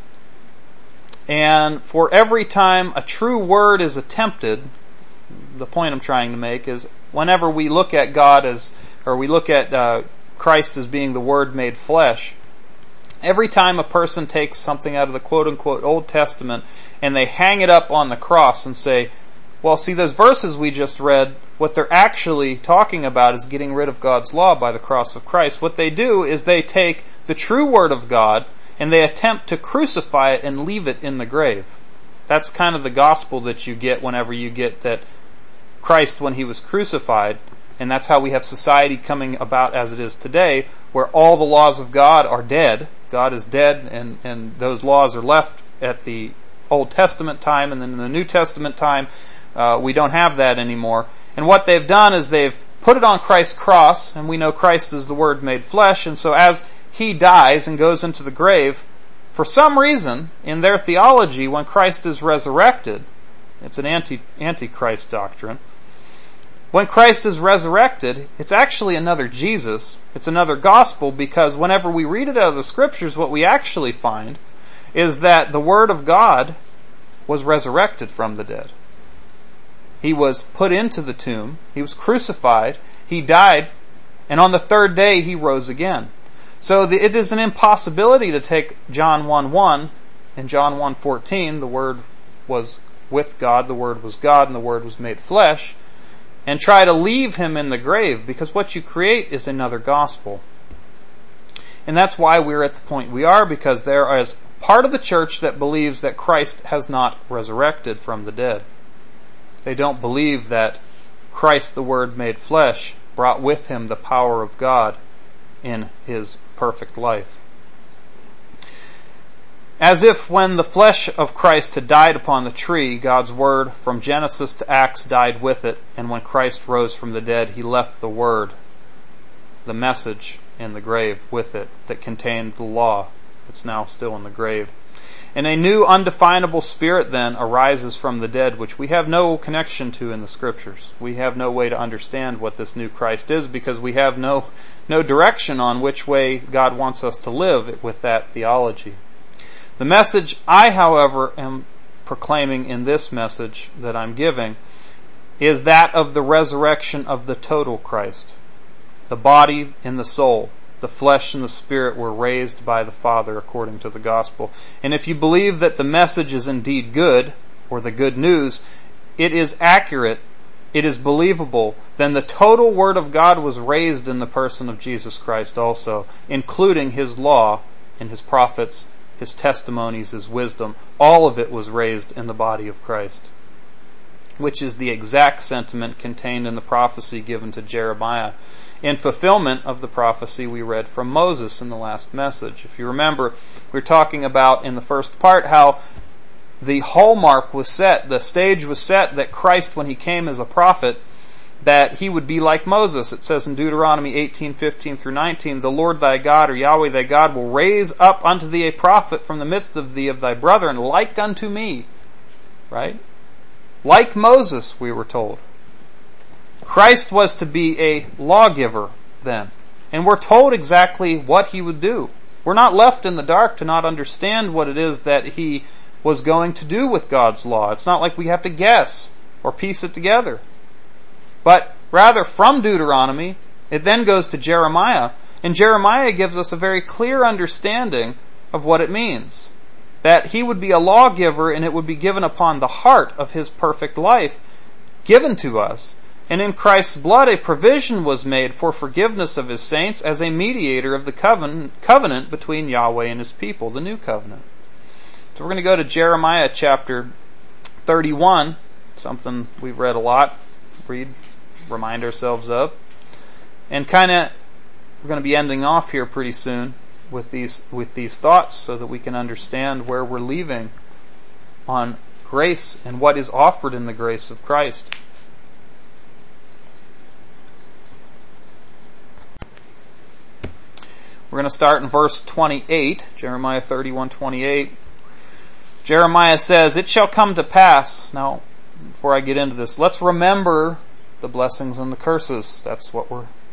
and for every time a true word is attempted, the point I'm trying to make is whenever we look at God as, or we look at Christ as being the Word made flesh, every time a person takes something out of the quote-unquote Old Testament and they hang it up on the cross and say, well, see, those verses we just read, what they're actually talking about is getting rid of God's law by the cross of Christ. What they do is they take the true Word of God and they attempt to crucify it and leave it in the grave. That's kind of the gospel that you get whenever you get that Christ, when He was crucified, and that's how we have society coming about as it is today, where all the laws of God are dead. God is dead, and those laws are left at the Old Testament time, and then in the New Testament time, we don't have that anymore. And what they've done is they've put it on Christ's cross, and we know Christ is the Word made flesh, and so as He dies and goes into the grave, for some reason, in their theology, when Christ is resurrected, it's an antichrist doctrine, when Christ is resurrected, it's actually another Jesus. It's another gospel, because whenever we read it out of the Scriptures, what we actually find is that the Word of God was resurrected from the dead. He was put into the tomb. He was crucified. He died. And on the third day, He rose again. So it is an impossibility to take John 1:1 and John 1:14, the Word was with God, the Word was God, and the Word was made flesh, and try to leave Him in the grave, because what you create is another gospel. And that's why we're at the point we are, because there is part of the church that believes that Christ has not resurrected from the dead. They don't believe that Christ, the Word made flesh, brought with Him the power of God in His perfect life. As if when the flesh of Christ had died upon the tree, God's Word from Genesis to Acts died with it, and when Christ rose from the dead, He left the Word, the message, in the grave with it that contained the law. It's now still in the grave. And a new undefinable spirit then arises from the dead, which we have no connection to in the Scriptures. We have no way to understand what this new Christ is, because we have no direction on which way God wants us to live with that theology. The message I, however, am proclaiming in this message that I'm giving is that of the resurrection of the total Christ. The body and the soul, the flesh and the spirit were raised by the Father according to the gospel. And if you believe that the message is indeed good, or the good news, it is accurate, it is believable, then the total Word of God was raised in the person of Jesus Christ also, including His law and His prophets, His testimonies, His wisdom. All of it was raised in the body of Christ, which is the exact sentiment contained in the prophecy given to Jeremiah, in fulfillment of the prophecy we read from Moses in the last message. If you remember, we were talking about in the first part how the hallmark was set, the stage was set that Christ, when He came as a prophet, that He would be like Moses. It says in Deuteronomy 18:15 through 19, "The Lord thy God, or Yahweh thy God, will raise up unto thee a prophet from the midst of thee of thy brethren, like unto me." Right? Like Moses, we were told. Christ was to be a lawgiver then. And we're told exactly what He would do. We're not left in the dark to not understand what it is that He was going to do with God's law. It's not like we have to guess or piece it together. But rather, from Deuteronomy, it then goes to Jeremiah. And Jeremiah gives us a very clear understanding of what it means. That He would be a lawgiver, and it would be given upon the heart of His perfect life, given to us. And in Christ's blood a provision was made for forgiveness of His saints as a mediator of the covenant between Yahweh and His people, the new covenant. So we're going to go to Jeremiah chapter 31, something we've read a lot, remind ourselves of. And we're going to be ending off here pretty soon with these thoughts, so that we can understand where we're leaving on grace and what is offered in the grace of Christ. We're going to start in verse 28, Jeremiah 31:28. Jeremiah says, "It shall come to pass." Now, before I get into this, let's remember the blessings and the curses. That's what we're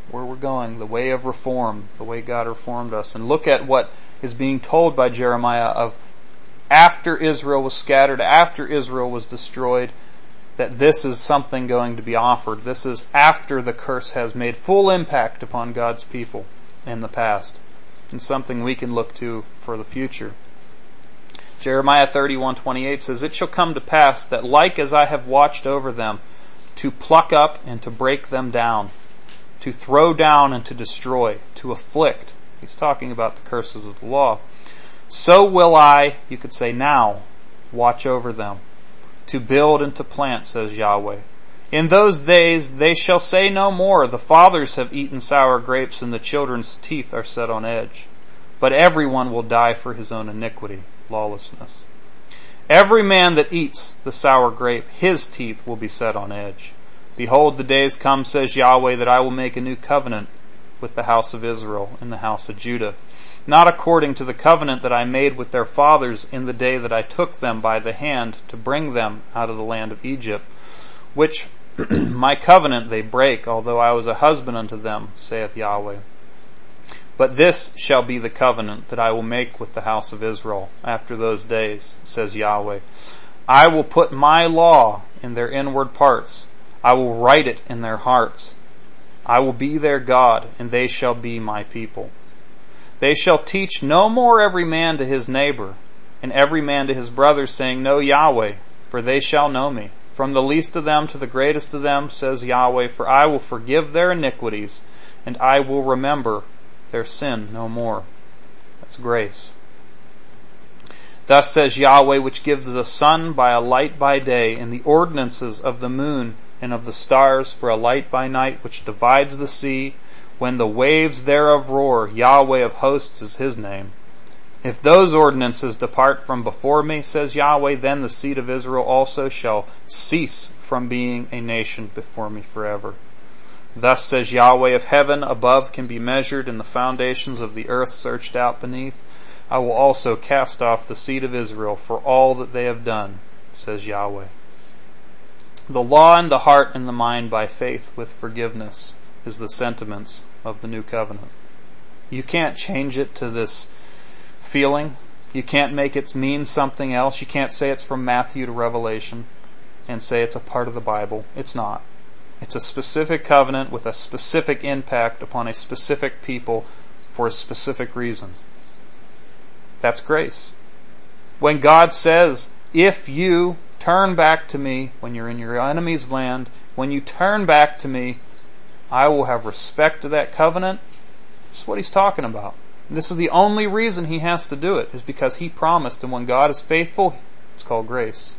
where we're going, the way of reform, the way God reformed us. And look at what is being told by Jeremiah of after Israel was scattered, after Israel was destroyed, that this is something going to be offered. This is after the curse has made full impact upon God's people in the past, and something we can look to for the future. Jeremiah 31:28 says, "It shall come to pass that like as I have watched over them, to pluck up and to break them down, to throw down and to destroy, to afflict." He's talking about the curses of the law. "So will I," you could say now, "watch over them, to build and to plant," says Yahweh. "In those days they shall say no more, the fathers have eaten sour grapes and the children's teeth are set on edge. But everyone will die for his own iniquity," lawlessness. "Every man that eats the sour grape, his teeth will be set on edge. Behold, the days come, says Yahweh, that I will make a new covenant with the house of Israel and the house of Judah, not according to the covenant that I made with their fathers in the day that I took them by the hand to bring them out of the land of Egypt, which my covenant they break, although I was a husband unto them, saith Yahweh. But this shall be the covenant that I will make with the house of Israel after those days, says Yahweh. I will put my law in their inward parts. I will write it in their hearts. I will be their God, and they shall be my people. They shall teach no more every man to his neighbor, and every man to his brother, saying, Know Yahweh, for they shall know me. From the least of them to the greatest of them, says Yahweh, for I will forgive their iniquities, and I will remember their sin no more. That's grace. Thus says Yahweh, which gives the sun by a light by day, and the ordinances of the moon and of the stars for a light by night, which divides the sea, when the waves thereof roar. Yahweh of hosts is his name. If those ordinances depart from before me, says Yahweh, then the seed of Israel also shall cease from being a nation before me forever. Thus says Yahweh, if heaven above can be measured and the foundations of the earth searched out beneath, I will also cast off the seed of Israel for all that they have done, says Yahweh. The law in the heart and the mind by faith with forgiveness is the sentiments of the new covenant. You can't change it to this feeling. You can't make it mean something else. You can't say it's from Matthew to Revelation and say it's a part of the Bible. It's not. It's a specific covenant with a specific impact upon a specific people for a specific reason. That's grace. When God says, if you turn back to me when you're in your enemy's land, when you turn back to me, I will have respect to that covenant. That's what he's talking about. And this is the only reason he has to do it, is because he promised, and when God is faithful, it's called grace.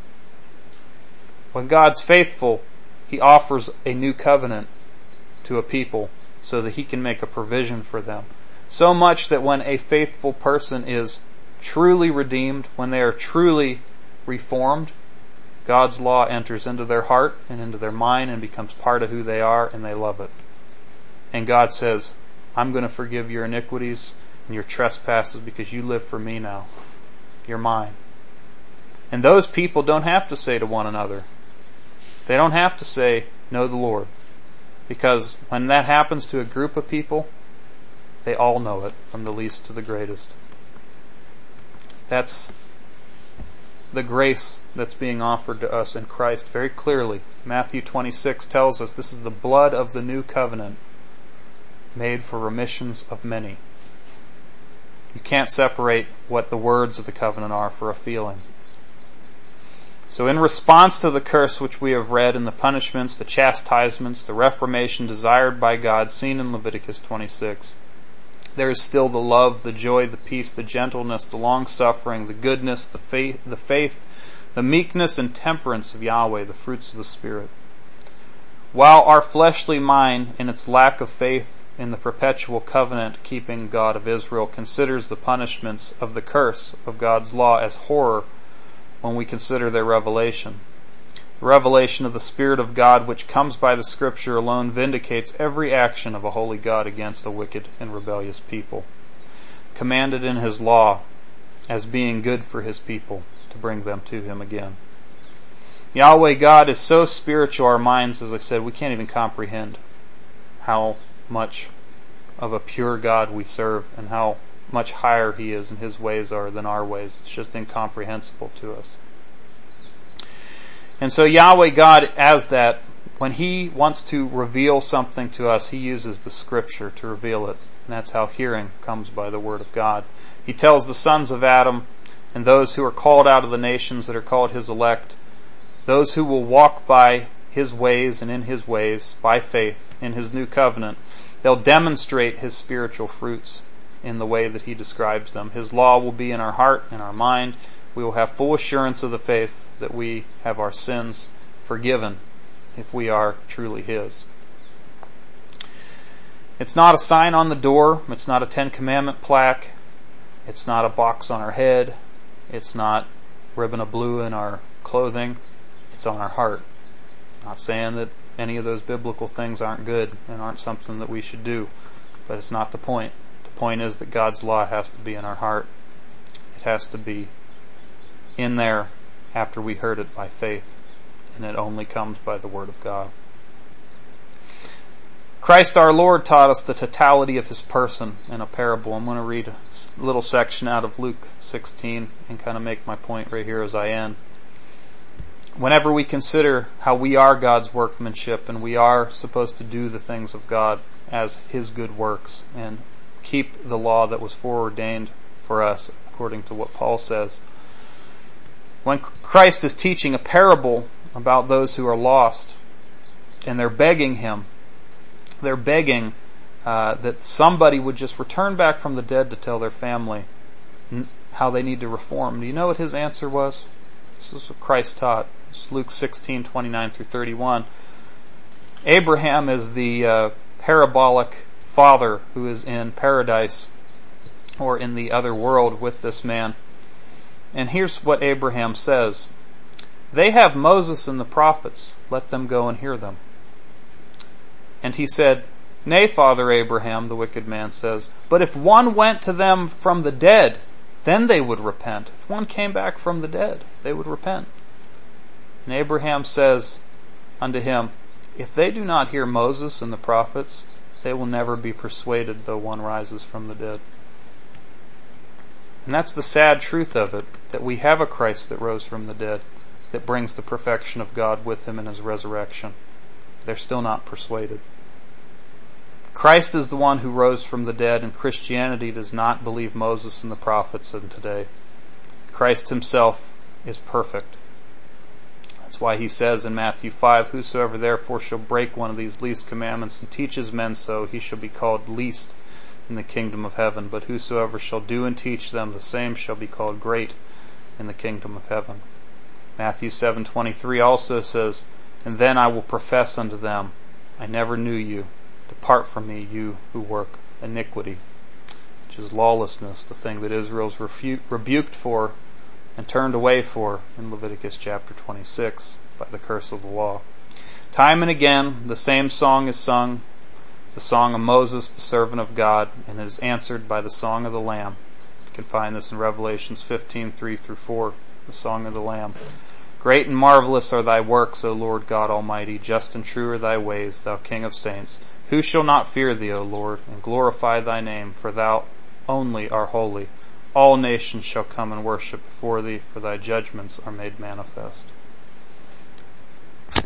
When God's faithful, he offers a new covenant to a people so that he can make a provision for them. So much that when a faithful person is truly redeemed, when they are truly reformed, God's law enters into their heart and into their mind and becomes part of who they are, and they love it. And God says, I'm going to forgive your iniquities and your trespasses because you live for me now. You're mine. And those people don't have to say to one another, they don't have to say, know the Lord. Because when that happens to a group of people, they all know it, from the least to the greatest. That's the grace that's being offered to us in Christ very clearly. Matthew 26 tells us this is the blood of the new covenant made for remissions of many. You can't separate what the words of the covenant are for a feeling. So in response to the curse which we have read, and the punishments, the chastisements, the reformation desired by God seen in Leviticus 26, there is still the love, the joy, the peace, the gentleness, the long-suffering, the goodness, the faith, the meekness and temperance of Yahweh, the fruits of the Spirit. While our fleshly mind, in its lack of faith in the perpetual covenant-keeping God of Israel, considers the punishments of the curse of God's law as horror when we consider their revelation. The revelation of the Spirit of God, which comes by the Scripture alone, vindicates every action of a holy God against a wicked and rebellious people, commanded in His law as being good for His people to bring them to Him again. Yahweh God is so spiritual, our minds, as I said, we can't even comprehend how much of a pure God we serve and how much higher He is and His ways are than our ways. It's just incomprehensible to us. And so Yahweh God, as that, when He wants to reveal something to us, He uses the Scripture to reveal it. And that's how hearing comes by the Word of God. He tells the sons of Adam and those who are called out of the nations that are called His elect, those who will walk by His ways and in His ways, by faith, in His new covenant, they'll demonstrate His spiritual fruits in the way that He describes them. His law will be in our heart, in our mind. We will have full assurance of the faith that we have our sins forgiven if we are truly His. It's not a sign on the door. It's not a Ten Commandment plaque. It's not a box on our head. It's not ribbon of blue in our clothing. It's on our heart. Not saying that any of those biblical things aren't good and aren't something that we should do, but it's not the point. The point is that God's law has to be in our heart. It has to be in there after we heard it by faith, and it only comes by the Word of God. Christ our Lord taught us the totality of His person in a parable. I'm going to read a little section out of Luke 16 and kind of make my point right here as I end. Whenever we consider how we are God's workmanship and we are supposed to do the things of God as His good works and keep the law that was foreordained for us, according to what Paul says, when Christ is teaching a parable about those who are lost and they're begging Him, they're begging that somebody would just return back from the dead to tell their family how they need to reform. Do you know what His answer was? This is what Christ taught. It's Luke 16:29 through 31. Abraham is the parabolic father who is in paradise or in the other world with this man. And here's what Abraham says. They have Moses and the prophets. Let them go and hear them. And he said, Nay, Father Abraham, the wicked man says, but if one went to them from the dead, then they would repent. If one came back from the dead, they would repent. And Abraham says unto him, If they do not hear Moses and the prophets, they will never be persuaded though one rises from the dead. And that's the sad truth of it, that we have a Christ that rose from the dead, that brings the perfection of God with Him in His resurrection. They're still not persuaded. Christ is the one who rose from the dead, and Christianity does not believe Moses and the prophets in today. Christ Himself is perfect. That's why He says in Matthew 5, Whosoever therefore shall break one of these least commandments and teaches men so, he shall be called least in the kingdom of heaven. But whosoever shall do and teach them, the same shall be called great in the kingdom of heaven. Matthew 7:23 also says, And then I will profess unto them, I never knew you. Depart from me, you who work iniquity, which is lawlessness, the thing that Israel's rebuked for and turned away for in Leviticus chapter 26 by the curse of the law. Time and again, the same song is sung, the song of Moses, the servant of God, and it is answered by the song of the Lamb. You can find this in Revelations 15:3 through 4, the song of the Lamb. Great and marvelous are thy works, O Lord God Almighty. Just and true are thy ways, thou King of saints. Who shall not fear thee, O Lord, and glorify thy name? For thou only art holy. All nations shall come and worship before thee, for thy judgments are made manifest.